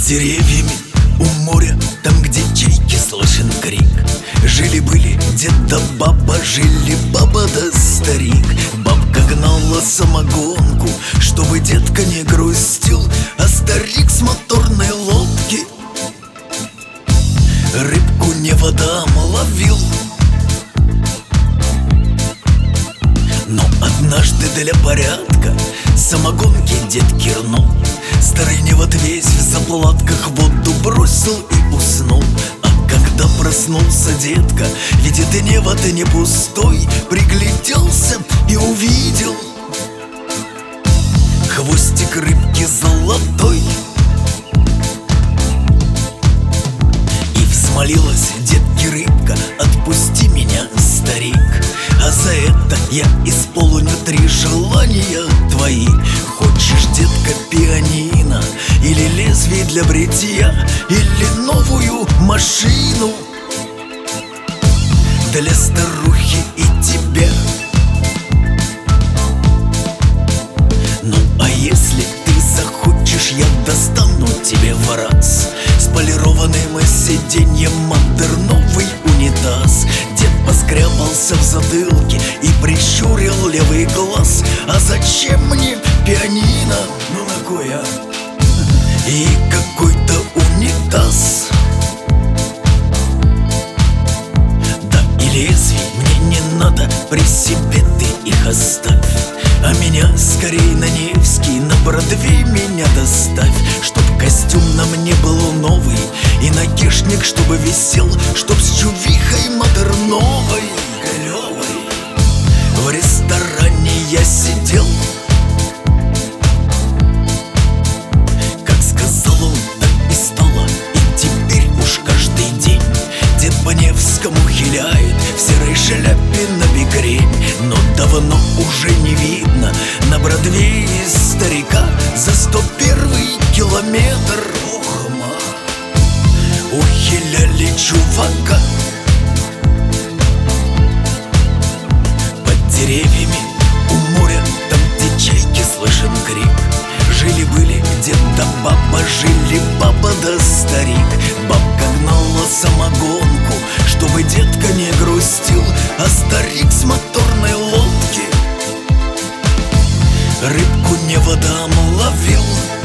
деревьями у моря, там, где чайки, слышен крик. Жили-были дед да баба, жили баба да старик. Бабка гнала самогонку, чтобы детка не грустил, а старик с моторной лодки рыбку не водам ловил. Но однажды для порядка самогонки дед кирнул. Старый не в отвесь в заплатках воду бросил и уснул. А когда проснулся детка, видит и небо-то не пустой, пригляделся и увидел хвостик рыбки золотой. И взмолилась детке рыбка: отпусти меня, старик, а за это я исполню 3 желания твои. Хочешь, детка, пианино, или лезвие для бритья, или новую машину для старухи и тебя? Ну а если ты захочешь, я достану тебе в раз с полированным сиденьем модерновый унитаз. Дед поскрябался в затылке и прищурил левый глаз: а зачем мне пианино? Ну на кой, а? И какой-то унитаз. Да и лезвий мне не надо, при себе ты их оставь. А меня скорей на Невский, на Бродвей меня доставь. Чтоб костюм на мне был новый, и накишник чтобы висел, чтоб с чувихой модерновой клёвой. В ресторане я сидел, как сказал он, так и стало, и теперь уж каждый день дед по Невскому хиляет в серой шляпе на бикрень. Но давно уже не видно на Бродвее старика за 101-й километр. Ох, ма, ухиляли чувака. Под деревьями у моря, там, где чайки, слышен крик. Жили-были дед да баба, жили баба да старик. Бабка гнала самогонку, чтобы детка не грустил, а старик с моторной лодки рыбку не водам ловил.